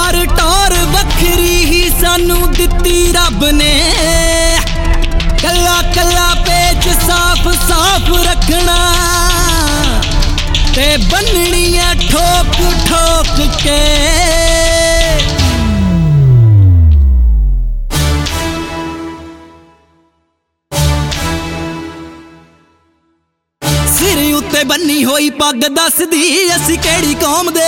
पर टौर वखरी ही सानू दिती रब ने। कला कला पेच साफ साफ रखना ते बननिया ठोक ठोक के। सिर उत्ते बन्नी होई पग दसदी असी केड़ी कौम दे।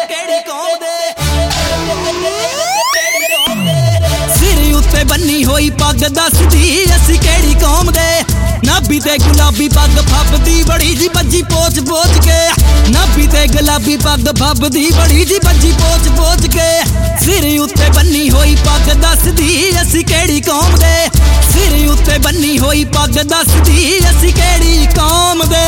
सिर उत्ते बन्नी होई पग दसदी असी केड़ी कौम दे। नाभी ते गुलाबी पग फबदी बड़ी जी बज्जी पोच पोच के। नाभी ते गुलाबी पग फबदी बड़ी जी बज्जी पोच पोच के। सिर उत्ते बन्नी होई पग दसदी असी केड़ी कौम दे। सिर उत्ते बन्नी होई पग दसदी असी केड़ी कौम दे।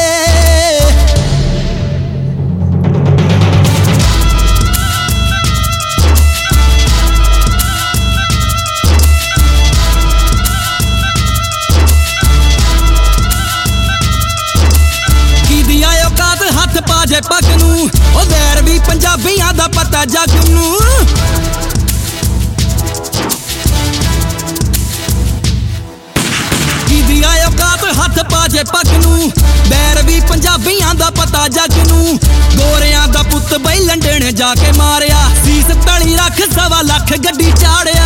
हथ पाजे पग नूं ओ वैर भी पंजाबियां दा पता जग नूं। कीदी आयो कात हथ पाजे पग नूं वैर भी पंजाबियां दा पता जग नूं। गोरियां दा पुत बई लंडन जाके मारिया सीस तली रख 1.25 लाख गड्डी चाड़िया।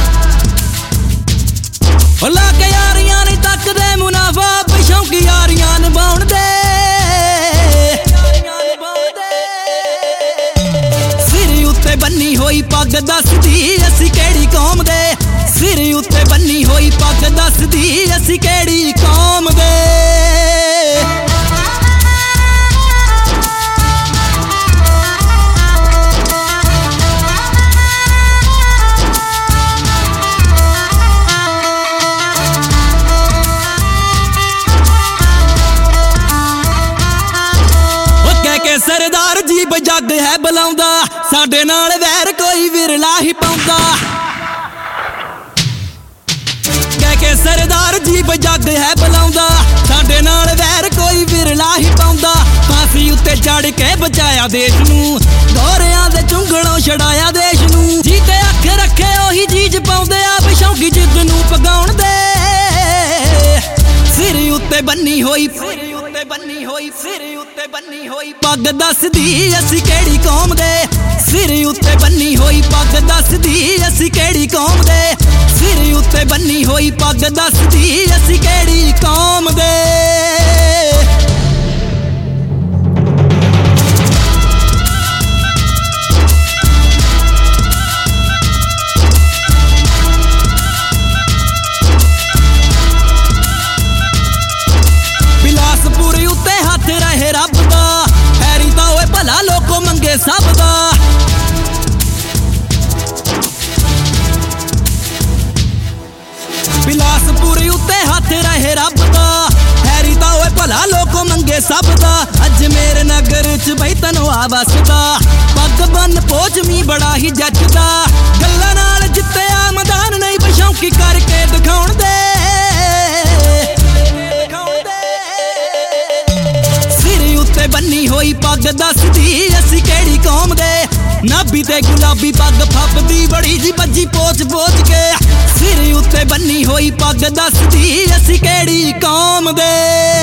ओ लागे यारियां नहीं तकदे मुनाफा पिछौंकी यारियां निभाउण दे। बन्नी होई पग दसदी असी केड़ी कौम दे। सिर उत्ते बन्नी होई पग दसदी असी केड़ी कौम दे। सरदार जी जग है बुलाउंदा साडे नाल वैर कोई विरला ही पाउंदा। कह के सरदार जी जग है बुलाउंदा साडे नाल वैर कोई विरला ही पाउंदा। फांसी उत्ते चढ़ के बचाया देश नूं गोरियां दे चुंगलों छड़ाया देश नूं। जीते अख रखे ओही चीज पाउंदे आप शौकी जिद नूं पगाउण दे। सिर उत्ते बन्नी होई पग दसदी असी केड़ी कौम दे। सिर उत्ते बन्नी होई पग दसदी असी केड़ी कौम दे। सिर उत्ते बन्नी होई पग दसदी असी केड़ी कौम दे। बिलासपुर उत्ते हथ रहे रब दा हैरी दा ओए भला लोको मंगे सब दा। बिलासपुर उत्ते हथ रहे रब दा हैरी दा ओए भला लोको मंगे सब दा। अजमेर नगर च बई तनवा बसदा पग बन पोच मी बड़ा ही जचदा। गल्लां नाल जित्ते आमदान नहीं बशौकी करके दिखाउण दे। बन्नी होई पग दसदी असी केड़ी कौम दे। नाभी ते गुलाबी पग फबदी बड़ी जी बज्जी पोच पोच के। सिर उत्ते बन्नी होई पग दसदी असी केड़ी कौम दे।